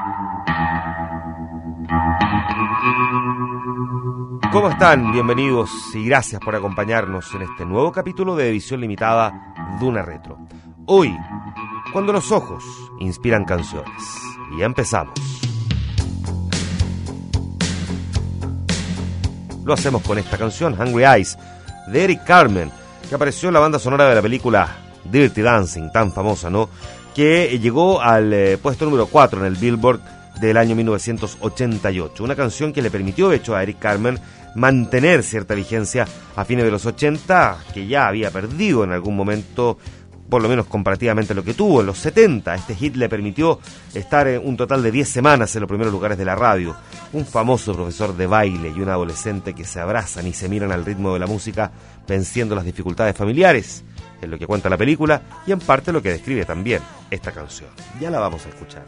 ¿Cómo están? Bienvenidos y gracias por acompañarnos en este nuevo capítulo de edición limitada Duna Retro. Hoy, cuando los ojos inspiran canciones. Y ya empezamos. Lo hacemos con esta canción, Hungry Eyes, de Eric Carmen, que apareció en la banda sonora de la película Dirty Dancing, tan famosa, ¿no? Que llegó al puesto número 4 en el Billboard del año 1988. Una canción que le permitió, de hecho, a Eric Carmen mantener cierta vigencia a fines de los 80, que ya había perdido en algún momento, por lo menos comparativamente lo que tuvo en los 70. Este hit le permitió estar un total de 10 semanas en los primeros lugares de la radio. Un famoso profesor de baile y un adolescente que se abrazan y se miran al ritmo de la música, venciendo las dificultades familiares. Es lo que cuenta la película y en parte lo que describe también esta canción. Ya la vamos a escuchar.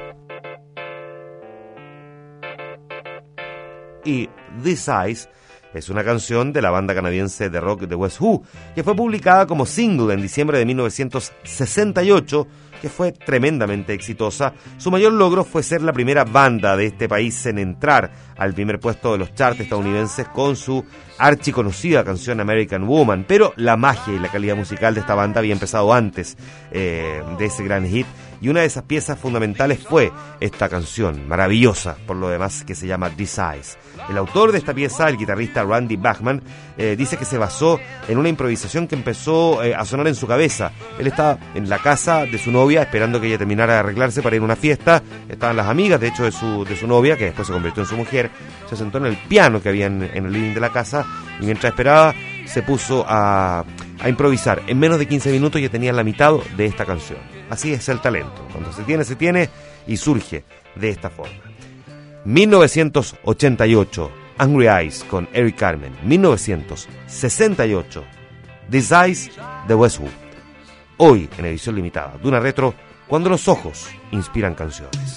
Y This Eyes es una canción de la banda canadiense de rock The West Who, que fue publicada como single en diciembre de 1968, que fue tremendamente exitosa. Su mayor logro fue ser la primera banda de este país en entrar al primer puesto de los charts estadounidenses con su archiconocida canción American Woman, pero la magia y la calidad musical de esta banda había empezado antes de ese gran hit, y una de esas piezas fundamentales fue esta canción, maravillosa por lo demás, que se llama This Eyes. El autor de esta pieza, el guitarrista Randy Bachman, dice que se basó en una improvisación que empezó a sonar en su cabeza. Él estaba en la casa de su novia esperando que ella terminara de arreglarse para ir a una fiesta. Estaban las amigas, de hecho, de su novia, que después se convirtió en su mujer. Se sentó en el piano que había en el living de la casa y mientras esperaba se puso a improvisar. En menos de 15 minutos ya tenía la mitad de esta canción. Así es el talento. Cuando se tiene y surge de esta forma. 1988, Hungry Eyes con Eric Carmen. 1968, This Eyes de West Who. Hoy en edición limitada Duna Retro, cuando los ojos inspiran canciones.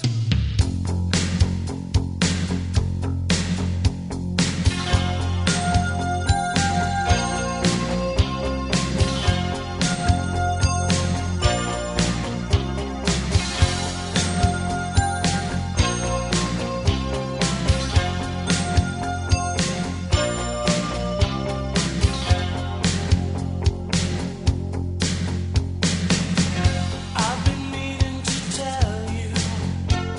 I've been meaning to tell you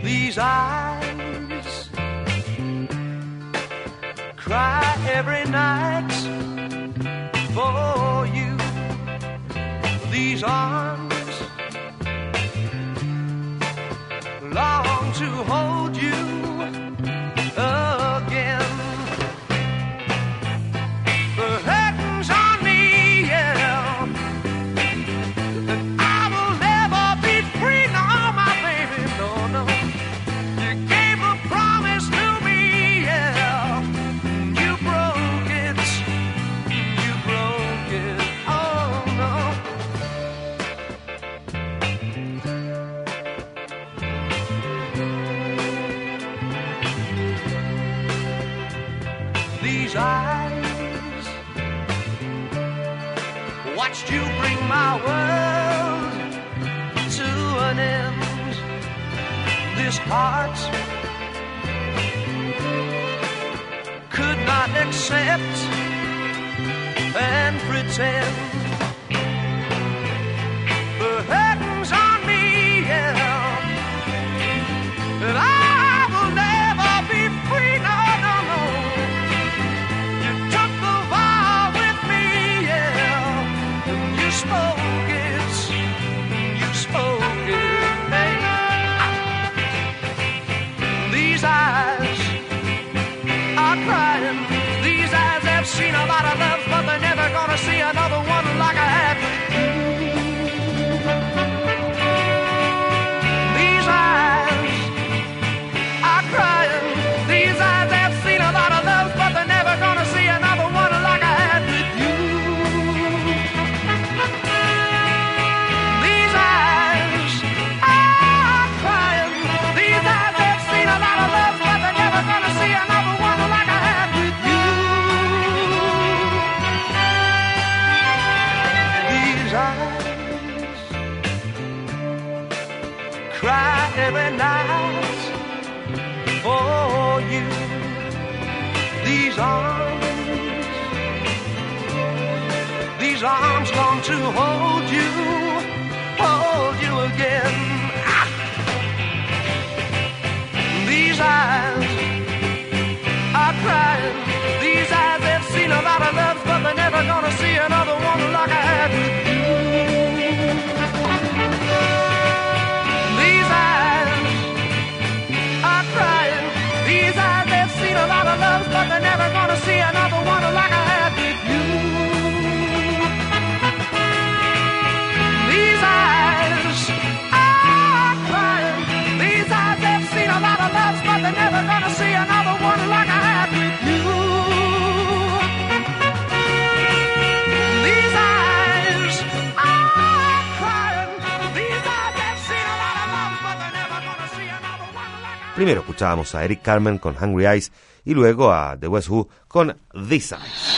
These eyes cry every night for you. These arms long to hold you again. The curtains on me, yeah, and I will never be free, no, my baby, no, no. You gave a promise to me, yeah, you broke it, oh no. These eyes watched you bring my world to an end. This heart could not accept and pretend. The curtains on me, yeah, and I will never be free, no, no, no. You took the vow with me, yeah, and you spoke it, hey. These eyes are crying, these eyes have seen a lot of love, but they're never gonna see another one like I had with you. These eyes are crying, these eyes have seen a lot of love, but they're never gonna see another one like I had with you. These eyes are crying, these eyes have seen a lot of love, but they're never gonna see another one like I had with you. These eyes cry every night for you. These arms long to hold you again. Ah. These eyes are crying, these eyes have seen a lot of love, but they're never gonna see another one like I had with you. These eyes are crying, these eyes have seen a lot of love, but they're never gonna see another one like I had with you. These eyes are crying, these eyes have seen a lot of love, but they're never gonna see another one like I had with you. These eyes are crying, these eyes have seen a lot of love, but they're never gonna see another one like I had. Primero escuchábamos a Eric Carmen con Hungry Eyes y luego a The West Who con These Eyes.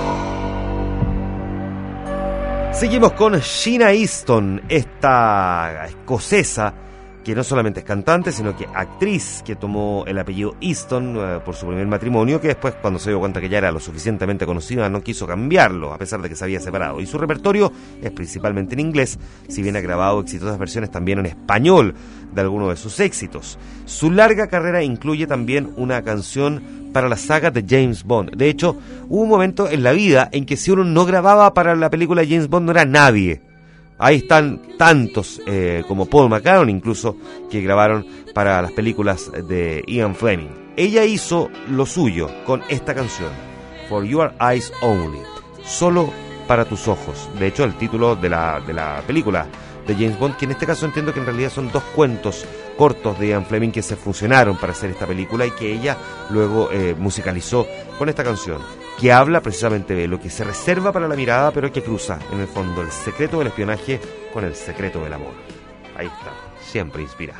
Seguimos con Sheena Easton, esta escocesa que no solamente es cantante, sino que actriz, que tomó el apellido Easton por su primer matrimonio, que después, cuando se dio cuenta que ya era lo suficientemente conocida, no quiso cambiarlo, a pesar de que se había separado. Y su repertorio es principalmente en inglés, si bien ha grabado exitosas versiones también en español de algunos de sus éxitos. Su larga carrera incluye también una canción para la saga de James Bond. De hecho, hubo un momento en la vida en que si uno no grababa para la película James Bond no era nadie. Ahí están tantos como Paul McCartney incluso, que grabaron para las películas de Ian Fleming. Ella hizo lo suyo con esta canción, For Your Eyes Only, solo para tus ojos. De hecho, el título de la película de James Bond, que en este caso entiendo que en realidad son dos cuentos cortos de Ian Fleming que se fusionaron para hacer esta película y que ella luego musicalizó con esta canción, que habla precisamente de lo que se reserva para la mirada, pero que cruza, en el fondo, el secreto del espionaje con el secreto del amor. Ahí está, siempre inspirado.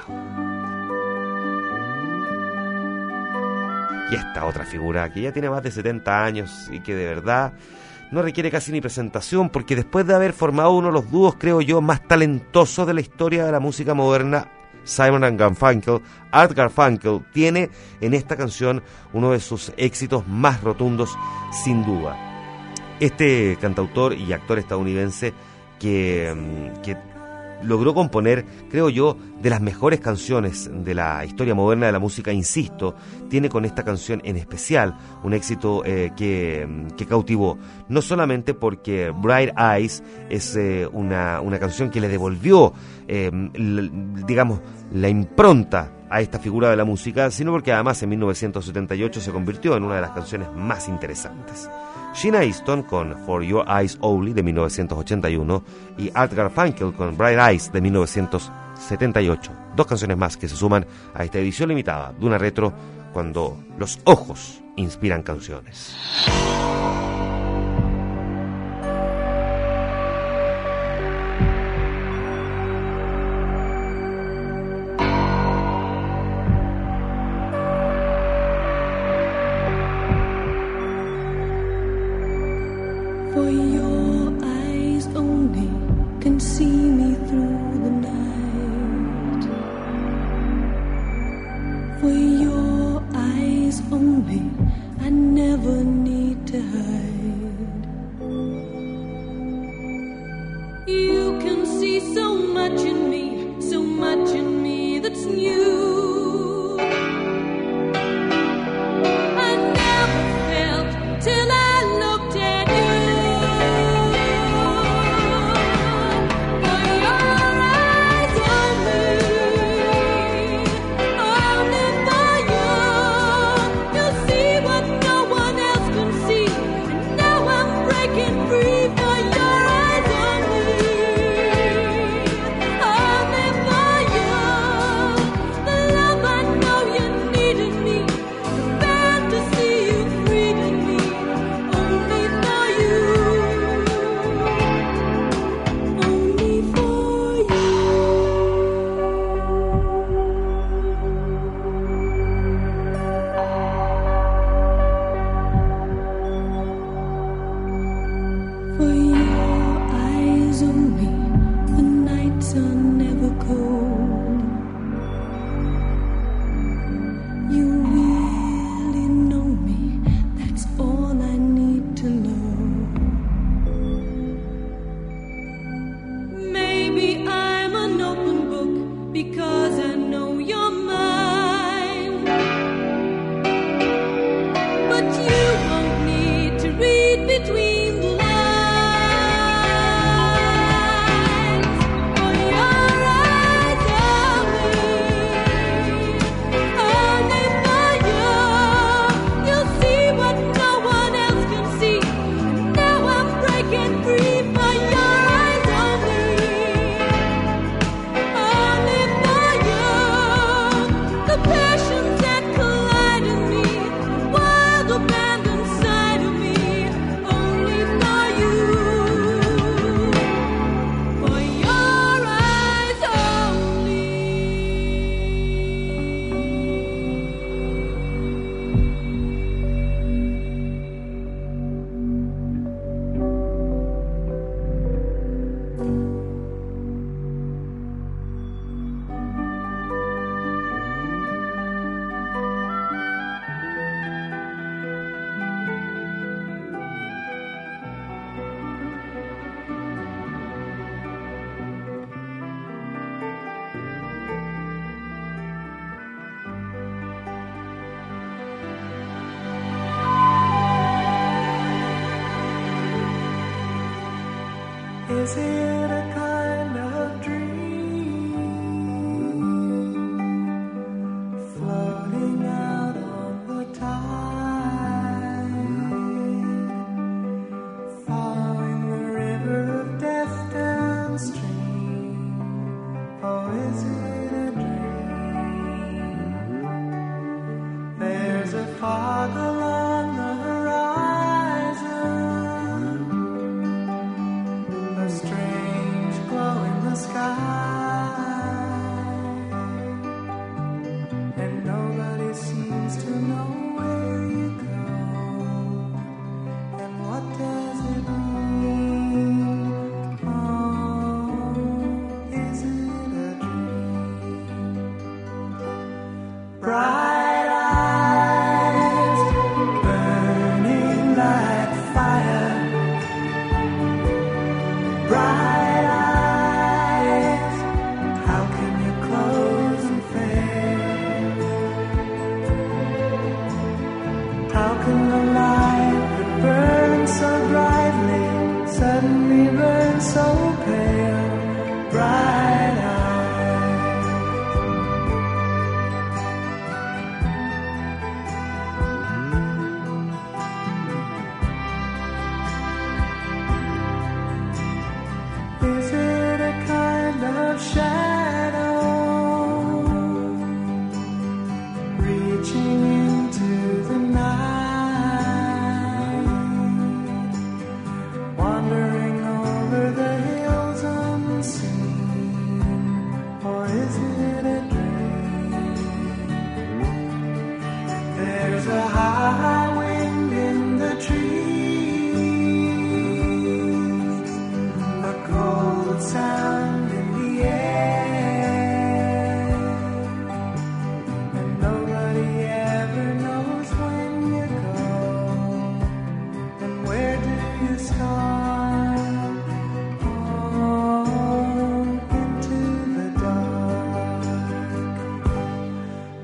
Y esta otra figura, que ya tiene más de 70 años y que de verdad no requiere casi ni presentación, porque después de haber formado uno de los dúos, creo yo, más talentosos de la historia de la música moderna, Simon and Garfunkel, Art Garfunkel tiene en esta canción uno de sus éxitos más rotundos, sin duda. Este cantautor y actor estadounidense que logró componer, creo yo, de las mejores canciones de la historia moderna de la música. Insisto, tiene con esta canción en especial un éxito que cautivó, no solamente porque Bright Eyes es una canción que le devolvió, digamos, la impronta a esta figura de la música, sino porque además en 1978 se convirtió en una de las canciones más interesantes. Sheena Easton con For Your Eyes Only de 1981 y Art Garfunkel con Bright Eyes de 1978. Dos canciones más que se suman a esta edición limitada de una retro cuando los ojos inspiran canciones. For your eyes only can see me through the night. For your eyes only I never need to hide. You can see so much in me that's new. I never felt till I looked at you. Is it a kind of dream floating out on the tide, following the river of death downstream? Oh, is it a dream? There's a fog along the strange glow in the sky, and nobody seems to know where you go, and what does it mean? Oh, is it a dream? Bright eyes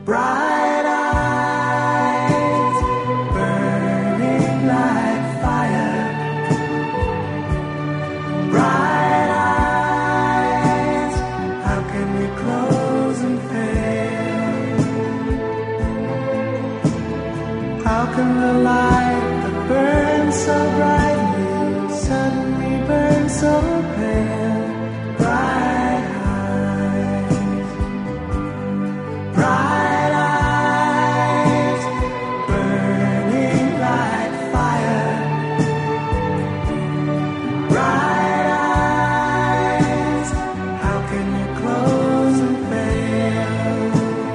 bright eyes, burning like fire, bright eyes, how can we close and fail? How can the light that burns so brightly suddenly burn so pale? Bright eyes, bright eyes, burning like fire, bright eyes, how can you close and fail?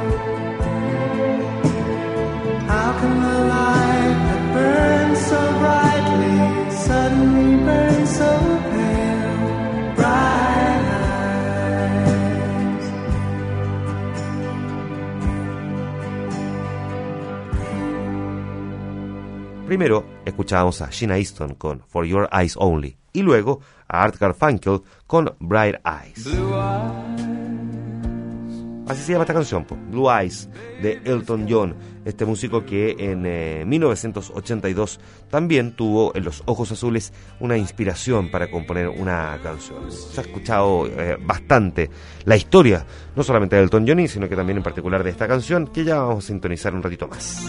How can the light that burns so brightly suddenly burn so pale? Bright eyes. Primero escuchábamos a Sheena Easton con For Your Eyes Only y luego a Art Garfunkel con Bright Eyes. Así se llama esta canción, Blue Eyes, de Elton John, este músico que en 1982 también tuvo en Los Ojos Azules una inspiración para componer una canción. Se ha escuchado bastante la historia, no solamente de Elton John, sino que también en particular de esta canción, que ya vamos a sintonizar un ratito más.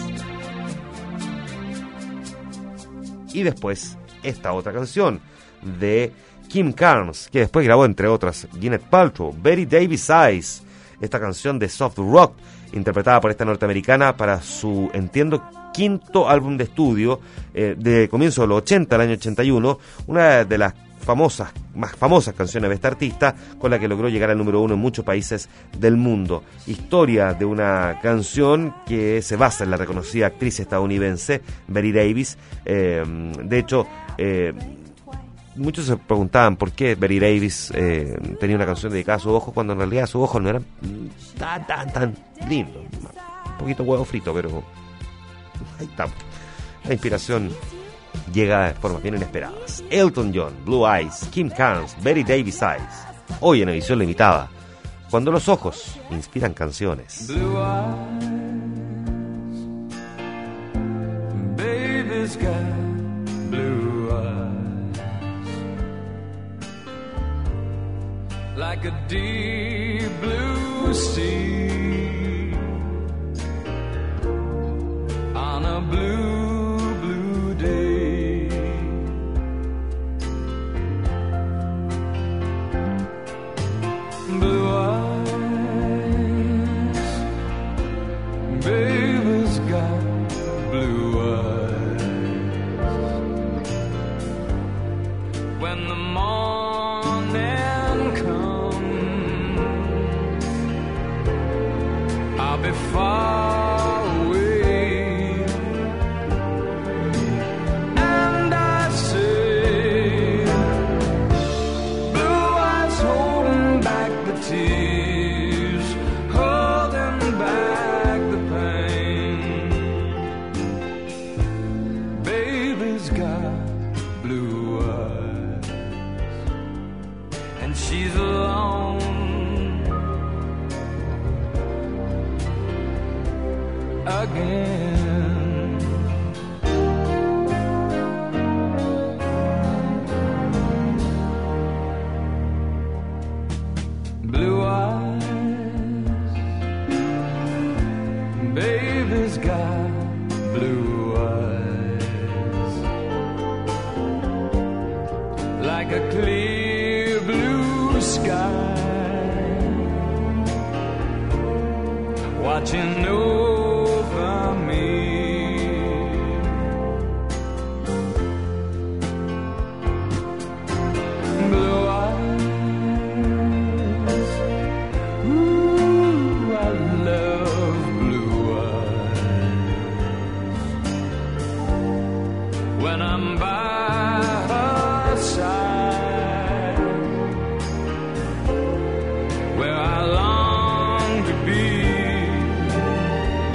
Y después esta otra canción de Kim Carnes, que después grabó entre otras Gwyneth Paltrow, Betty Davis Eyes, esta canción de soft rock interpretada por esta norteamericana para su, entiendo, quinto álbum de estudio de comienzo de los 80, el año 81, una de las más famosas canciones de esta artista, con la que logró llegar al número 1 en muchos países del mundo. Historia de una canción que se basa en la reconocida actriz estadounidense Betty Davis. De hecho, muchos se preguntaban por qué Betty Davis tenía una canción dedicada a su ojo, cuando en realidad sus ojos no eran tan lindos. Un poquito huevo frito, pero ahí estamos. La inspiración llega de formas bien inesperadas. Elton John, Blue Eyes, Kim Carnes, Betty Davis Eyes. Hoy en edición limitada, cuando los ojos inspiran canciones. Blue eyes, baby's got blue eyes, like a deep blue sea, on a blue, blue day. Blue eyes, baby's got blue eyes. When the morning comes, I'll be far away, and I say, blue eyes holding back the tears, holding back the pain. Baby's got blue eyes, and she's alone again. Blue eyes, baby's got blue eyes, like a clear blue sky, watching over me. Blue eyes, ooh, I love blue eyes. When I'm by her side, where I long to be,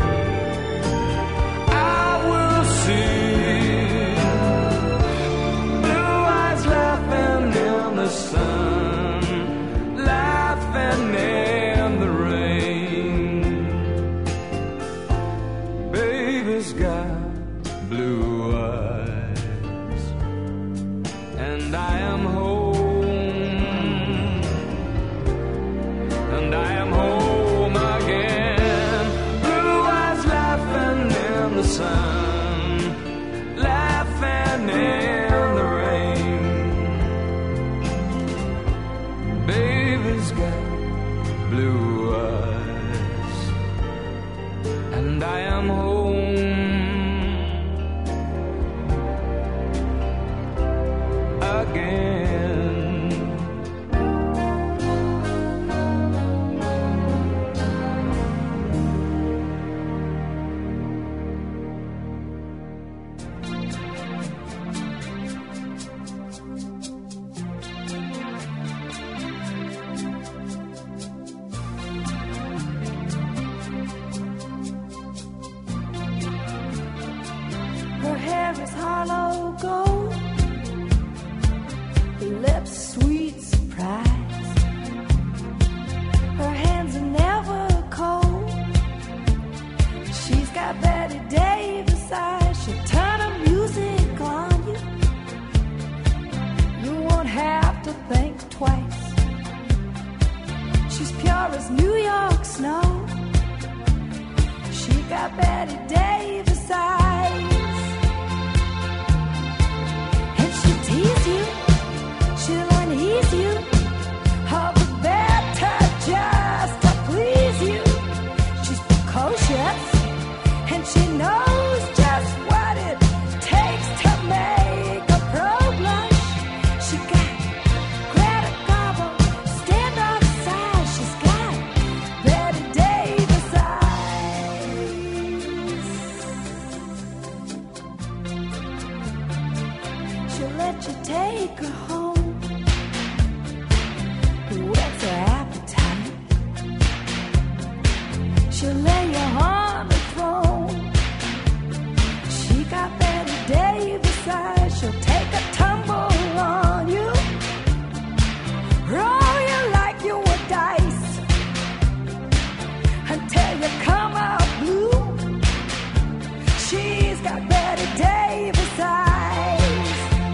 blue eyes, and I am home, and I am home again. Blue eyes laughing in the sun, laughing in the rain. Baby's got blue eyes, and I am home again. Her hair is hollow gold, her lips sweet surprise. Her hands are never cold. She's got Betty Davis eyes. She'll turn her music on you. You won't have to think twice. She's pure as New York snow. She got Betty Davis eyes. Tease you, she'll unease you, all the better just to please you. She's precocious, and she knows just what it takes to make a pro blush. She got Greta Garbo, stand outside. She's got Betty Davis eyes. She'll let you take her home, whets her appetite. She'll lay you on the throne. She got Betty Davis eyes. She'll take a tumble on you, roll you like you were dice, until you come out blue. She's got Betty Davis eyes.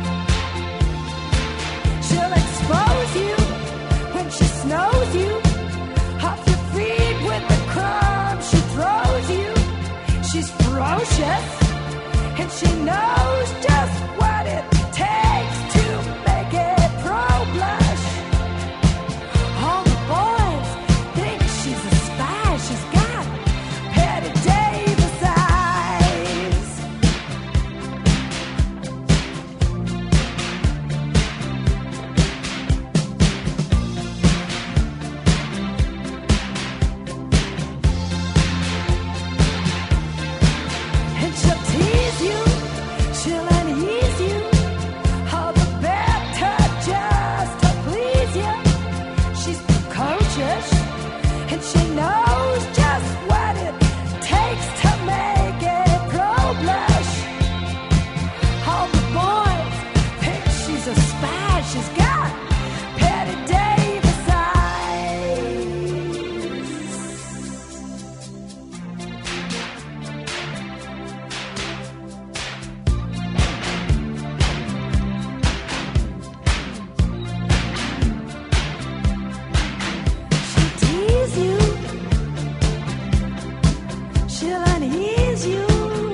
She'll expose you when she snows you, off your feet with the crumbs she throws you. She's ferocious, and she knows just what it takes to make it pro blush. All the boys think she's a spy. She's got Betty Davis eyes. And she'll tease you, she'll unease you, all the better just to please you. She's precocious, and she knows just what it takes to make it pro blush. All the boys think she's a spy. She's got Betty Davis eyes. She'll tease you, she'll unease you,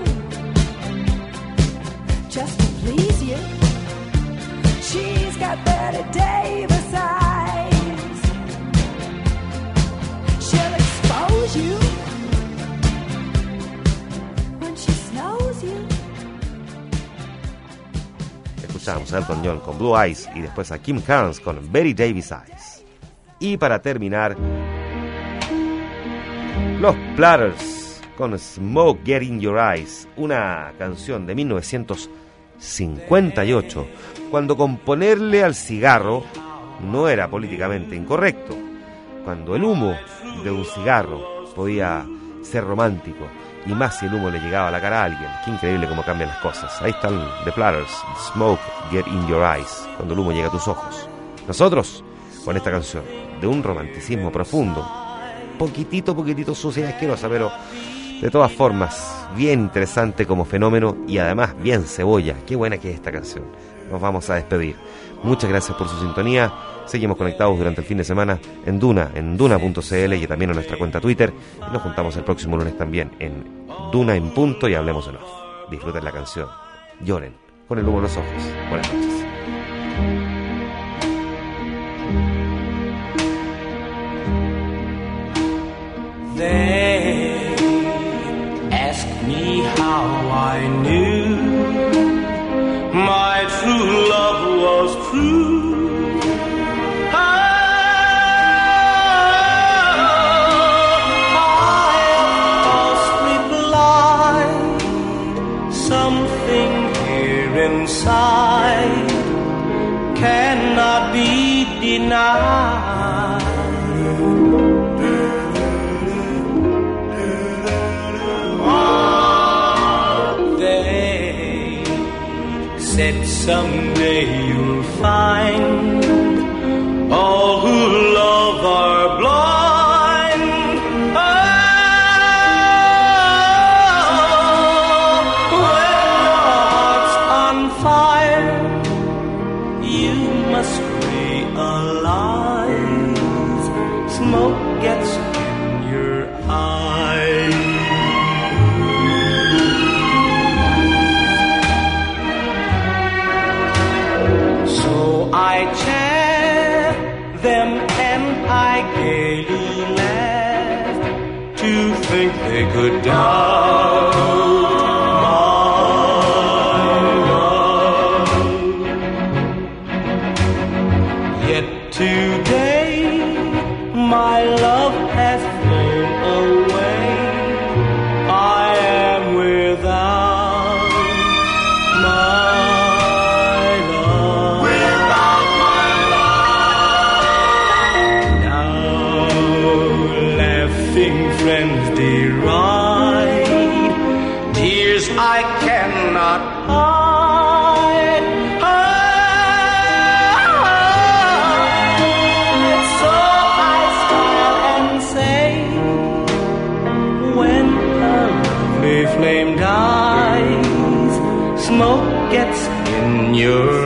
just to please you. She's got Betty Davis eyes. She'll expose you when she snows you. Escuchamos a Elton John con Blue Eyes y después a Kim Carnes con Betty Davis Eyes. Y para terminar, los Platters con Smoke Get in Your Eyes, una canción de 1958, cuando componerle al cigarro no era políticamente incorrecto, cuando el humo de un cigarro podía ser romántico, y más si el humo le llegaba a la cara a alguien. Qué increíble cómo cambian las cosas. Ahí están The Platters, Smoke Get in Your Eyes, cuando el humo llega a tus ojos. Nosotros, con esta canción, de un romanticismo profundo, poquitito sucia y asquerosa, De todas formas, bien interesante como fenómeno y además bien cebolla. Qué buena que es esta canción. Nos vamos a despedir. Muchas gracias por su sintonía. Seguimos conectados durante el fin de semana en Duna, en duna.cl y también en nuestra cuenta Twitter. Y nos juntamos el próximo lunes también en Duna en Punto y hablemos en off. Disfruten la canción. Lloren con el humo en los ojos. Buenas noches. They ask me how I knew my true love was true. I reply, something here inside cannot be denied. Said someday you'll find all who love are blind. Oh, when your heart's on fire, you must realize smoke gets in your eyes. I chaff them and I gaily laugh to think they could doubt my love. Yet today my love has flown away. I am without my friends deride, tears I cannot hide. So I smile and say, when a lovely flame dies, smoke gets in your